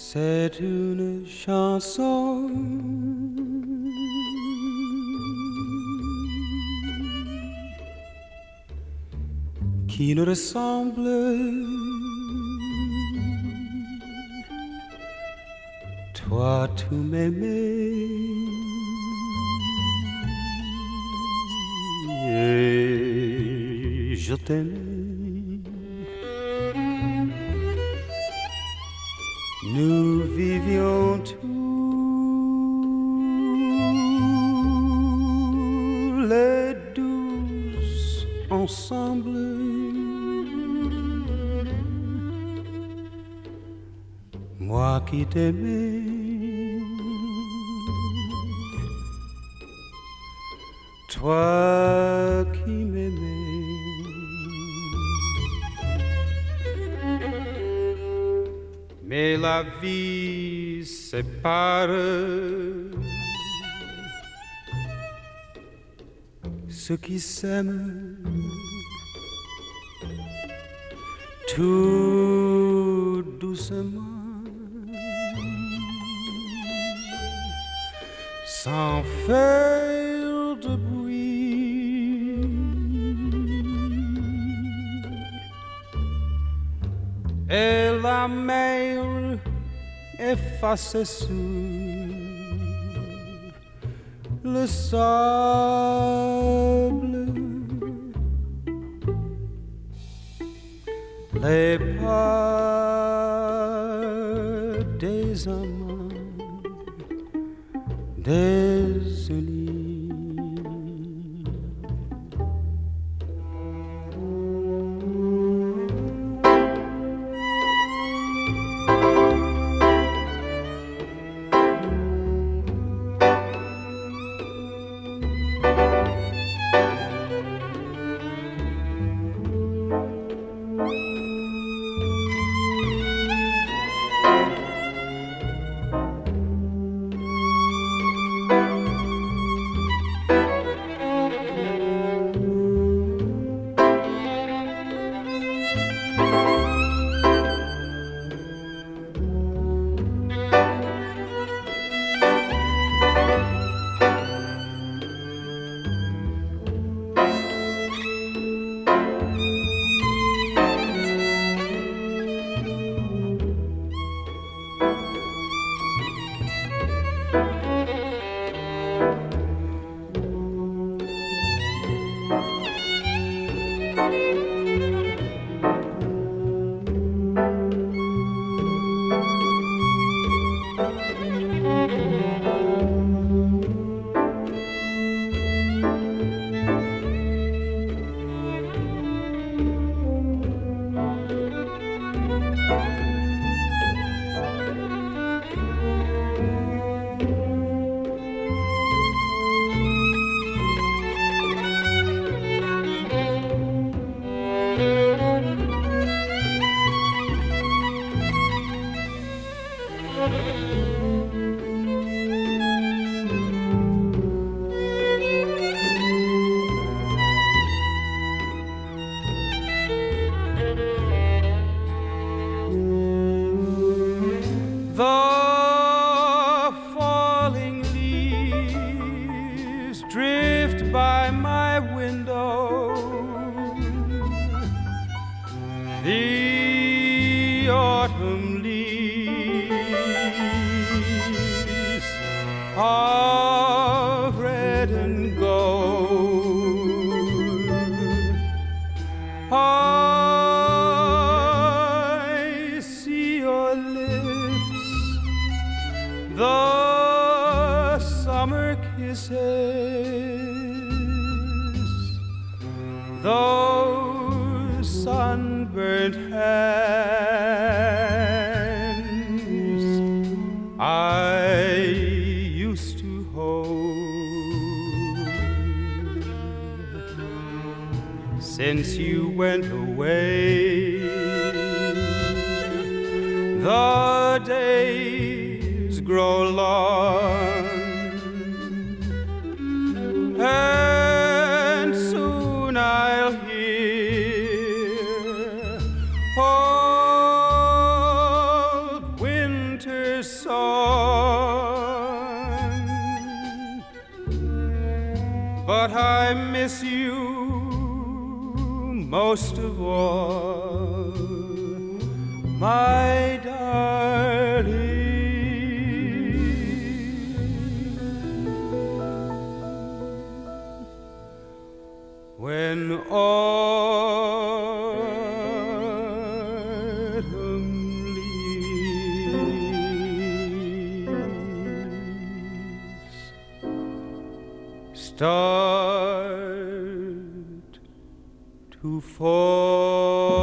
C'est une chanson qui ne ressemble toi tu m'aimais et je t'aimais. Nous vivions tous les 12 ensemble. Moi qui t'aimais, toi qui m'aimais. Mais la vie sépare ceux qui s'aiment tout doucement, sans faire de bruit. Et la mer effacée sur le sable, les pas des amants désunis. The autumn leaves of red and gold. I see your lips, the summer kisses, those sunburnt hands I used to hold. Since you went away, the days grow long, and soon I'll hear old winter but I miss you most of all, my darling. When autumn leaves start to fall,